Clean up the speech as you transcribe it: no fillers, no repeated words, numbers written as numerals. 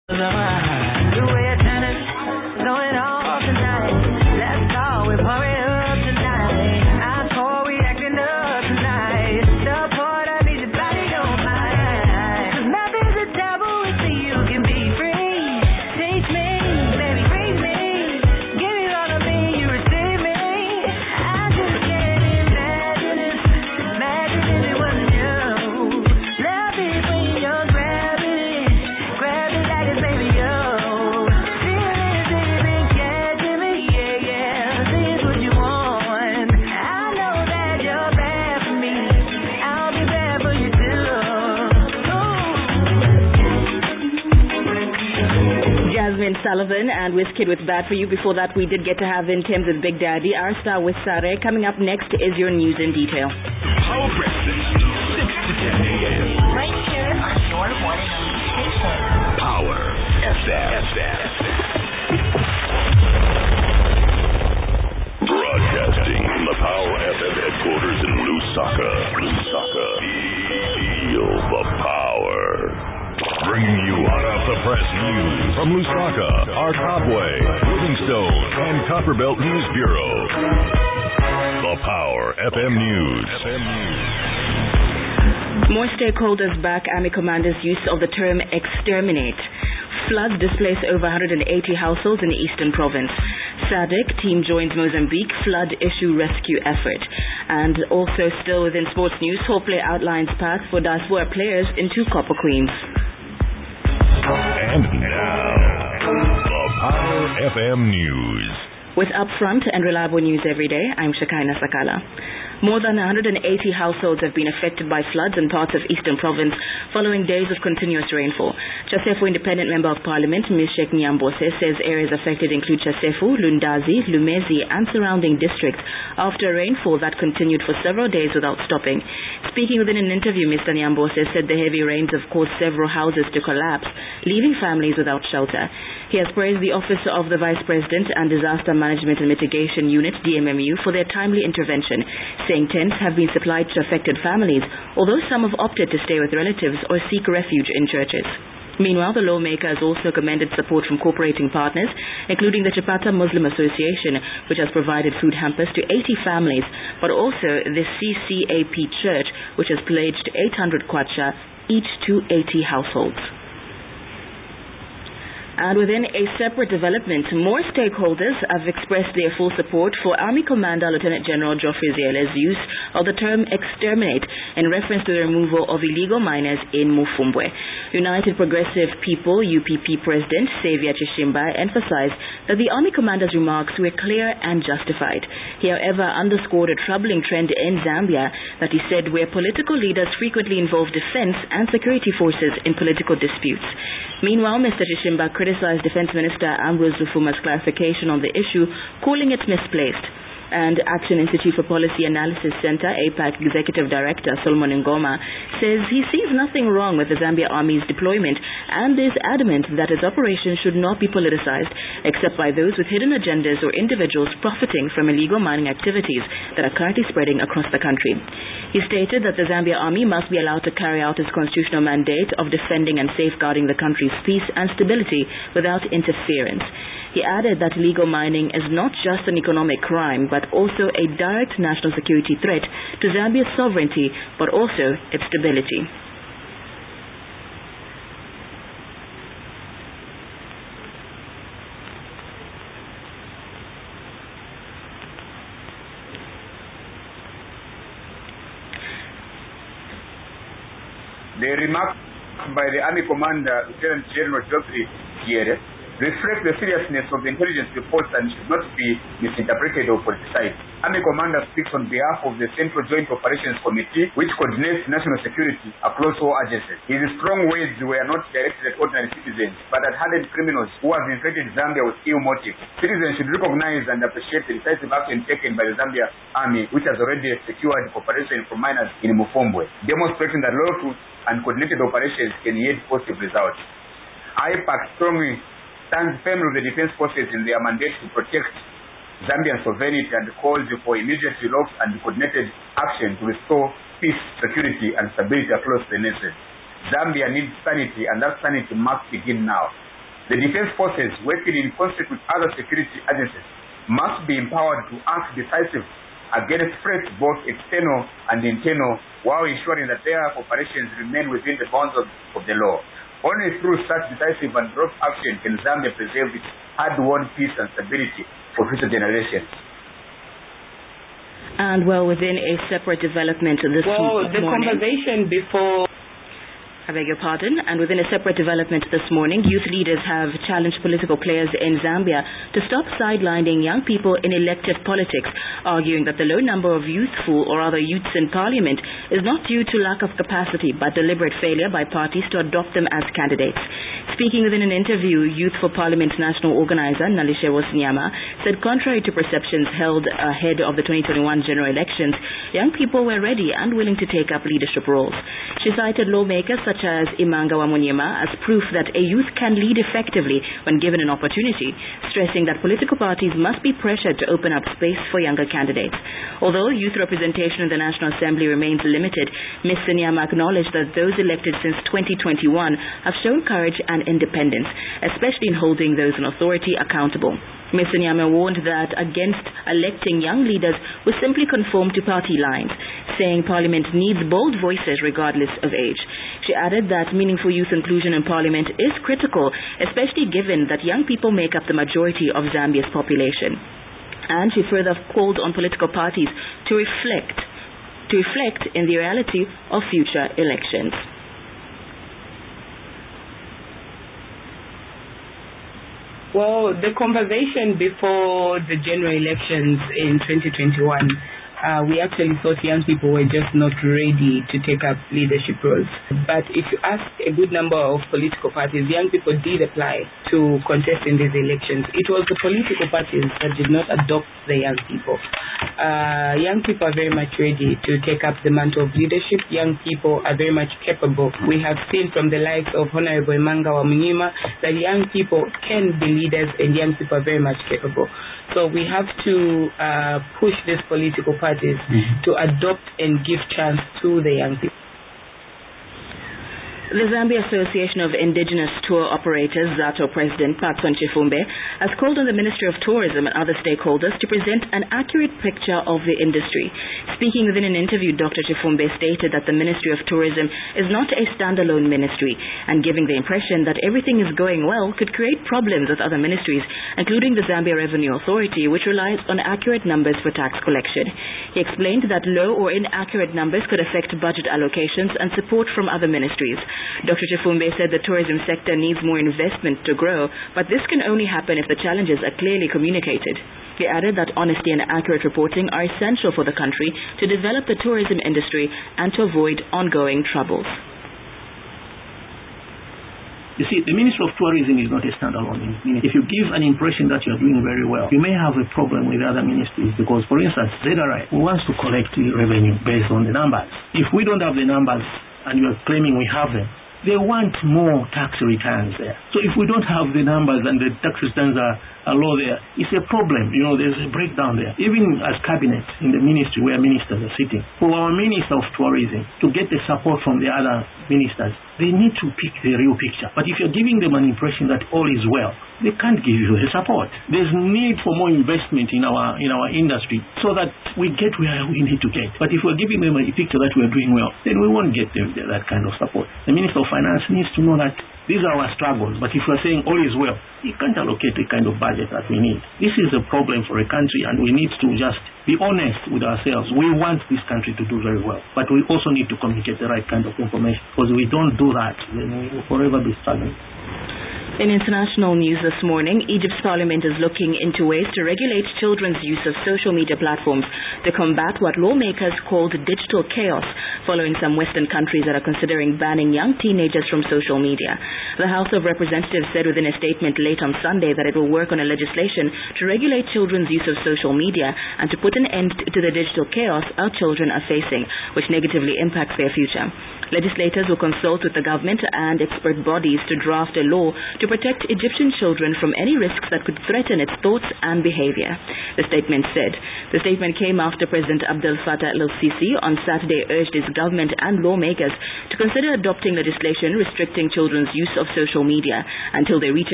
The way I turn it, going off tonight. Let's go, we're pouring up tonight. I'm poor, we acting up tonight. The part I need your body don't mind. 'Cause nothing's a taboo, so you can be free. Teach me, baby, freeze me. Give me all of me, you receive me. I just can't imagine it wasn't you. Love it when you're grabbing it like it's baby you. Jasmine Sullivan and Wizkid with Bad For You. Before that, we did get to have In Thames with Big Daddy. Our Star with Sare. Coming up next is your news in detail. Power Breakfast, 6 to 10 a.m. Right here on your one and only station. Power FM. Broadcasting from the Power FM headquarters in Lusaka. Feel the power. Bringing you hot off the press news from Lusaka, our Topway, Livingstone, and Copperbelt News Bureau. The Power FM News. More stakeholders back Army Commander's use of the term exterminate. Floods displaced over 180 households in the Eastern Province. SADC team joins Mozambique flood issue rescue effort. And also still within sports news, Hopley outlines path for diaspora players into Copper Queens. And now, the Power FM News. With upfront and reliable news every day, I'm Shakaina Sakala. More than 180 households have been affected by floods in parts of Eastern Province following days of continuous rainfall. Chasefu Independent Member of Parliament, Ms. Sheikh Nyambose, says areas affected include Chasefu, Lundazi, Lumezi and surrounding districts after rainfall that continued for several days without stopping. Speaking within an interview, Mr. Nyambose said the heavy rains have caused several houses to collapse, leaving families without shelter. He has praised the Office of the Vice President and Disaster Management and Mitigation Unit, DMMU, for their timely intervention, saying tents have been supplied to affected families, although some have opted to stay with relatives or seek refuge in churches. Meanwhile, the lawmaker has also commended support from cooperating partners, including the Chapata Muslim Association, which has provided food hampers to 80 families, but also the CCAP Church, which has pledged 800 kwacha each to 80 households. And within a separate development, more stakeholders have expressed their full support for Army Commander Lieutenant General Geoffrey Ziyele's use of the term exterminate in reference to the removal of illegal miners in Mufumbwe. United Progressive People, UPP President Xavier Chishimba emphasized that the Army Commander's remarks were clear and justified. He, however, underscored a troubling trend in Zambia that he said where political leaders frequently involve defense and security forces in political disputes. Meanwhile, Mr. Chishimba criticized Defense Minister Ambrose Lufuma's clarification on the issue, calling it misplaced. And Action Institute for Policy Analysis Center, APAC Executive Director Solomon Ngoma, says he sees nothing wrong with the Zambia Army's deployment and is adamant that its operations should not be politicized, except by those with hidden agendas or individuals profiting from illegal mining activities that are currently spreading across the country. He stated that the Zambia Army must be allowed to carry out its constitutional mandate of defending and safeguarding the country's peace and stability without interference. He added that illegal mining is not just an economic crime, but also a direct national security threat to Zambia's sovereignty, but also its stability. The remarks by the Army Commander, Lieutenant General Geoffrey Ziyele, reflect the seriousness of the intelligence reports and should not be misinterpreted or politicized. Army Commander speaks on behalf of the Central Joint Operations Committee, which coordinates national security across all agencies. His strong words were not directed at ordinary citizens, but at hardened criminals who have infected Zambia with ill motives. Citizens should recognize and appreciate the decisive action taken by the Zambia Army, which has already secured cooperation from miners in Mufumbwe, demonstrating that lawful and coordinated operations can yield positive results. IPAC strongly stands firm with the defense forces in their mandate to protect Zambian sovereignty and calls for immediate resolve and coordinated action to restore peace, security and stability across the nation. Zambia needs sanity, and that sanity must begin now. The defense forces working in concert with other security agencies must be empowered to act decisive against threats both external and internal, while ensuring that their operations remain within the bounds of the law. Only through such decisive and prompt action can Zambia preserve its hard-won peace and stability for future generations. And within a separate development this morning... the conversation before... I beg your pardon. And within a separate development this morning, youth leaders have challenged political players in Zambia to stop sidelining young people in elective politics, arguing that the low number of youths in parliament is not due to lack of capacity, but deliberate failure by parties to adopt them as candidates. Speaking within an interview, Youth for Parliament's national organizer, Nalishewo Nyama, said contrary to perceptions held ahead of the 2021 general elections, young people were ready and willing to take up leadership roles. She cited lawmakers such as Imanga Wamunyema as proof that a youth can lead effectively when given an opportunity, stressing that political parties must be pressured to open up space for younger candidates. Although youth representation in the National Assembly remains limited, Ms. Nyama acknowledged that those elected since 2021 have shown courage and independence, especially in holding those in authority accountable. Ms. Nyama warned that against electing young leaders who simply conform to party lines, saying Parliament needs bold voices regardless of age. She added that meaningful youth inclusion in Parliament is critical, especially given that young people make up the majority of Zambia's population. And she further called on political parties to reflect in the reality of future elections. The conversation before the general elections in 2021, we actually thought young people were just not ready to take up leadership roles. But if you ask a good number of political parties, young people did apply to contest in these elections. It was the political parties that did not adopt the young people. Young people are very much ready to take up the mantle of leadership. Young people are very much capable. We have seen from the likes of Honorable Imanga Wamunyema that young people can be leaders and young people are very much capable. So we have to push these political parties to adopt and give chance to the young people. The Zambia Association of Indigenous Tour Operators, ZATO President Patson Chifumbe, has called on the Ministry of Tourism and other stakeholders to present an accurate picture of the industry. Speaking within an interview, Dr. Chifumbe stated that the Ministry of Tourism is not a standalone ministry, and giving the impression that everything is going well could create problems with other ministries, including the Zambia Revenue Authority, which relies on accurate numbers for tax collection. He explained that low or inaccurate numbers could affect budget allocations and support from other ministries. Dr. Chifumbe said the tourism sector needs more investment to grow, but this can only happen if the challenges are clearly communicated. He added that honesty and accurate reporting are essential for the country to develop the tourism industry and to avoid ongoing troubles. You see, the Ministry of Tourism is not a standalone ministry. If you give an impression that you are doing very well, you may have a problem with other ministries because, for instance, ZRI wants to collect the revenue based on the numbers. If we don't have the numbers, and you are claiming we have them, they want more tax returns there. So if we don't have the numbers and the tax returns are low there, it's a problem. There's a breakdown there. Even as cabinet in the ministry where ministers are sitting, for our Minister of Tourism to get the support from the other ministers, they need to pick the real picture. But if you're giving them an impression that all is well, they can't give you the support. There's need for more investment in our industry so that we get where we need to get. But if we're giving them a picture that we're doing well, then we won't get that kind of support. The Minister of Finance needs to know that these are our struggles, but if we're saying all is well, we can't allocate the kind of budget that we need. This is a problem for a country, and we need to just be honest with ourselves. We want this country to do very well, but we also need to communicate the right kind of information, because if we don't do that, then we will forever be struggling. In international news this morning, Egypt's parliament is looking into ways to regulate children's use of social media platforms to combat what lawmakers called digital chaos, following some Western countries that are considering banning young teenagers from social media. The House of Representatives said within a statement late on Sunday that it will work on a legislation to regulate children's use of social media and to put an end to the digital chaos our children are facing, which negatively impacts their future. Legislators will consult with the government and expert bodies to draft a law to protect Egyptian children from any risks that could threaten its thoughts and behavior, the statement said. The statement came after President Abdel Fattah el-Sisi on Saturday urged his government and lawmakers to consider adopting legislation restricting children's use of social media until they reach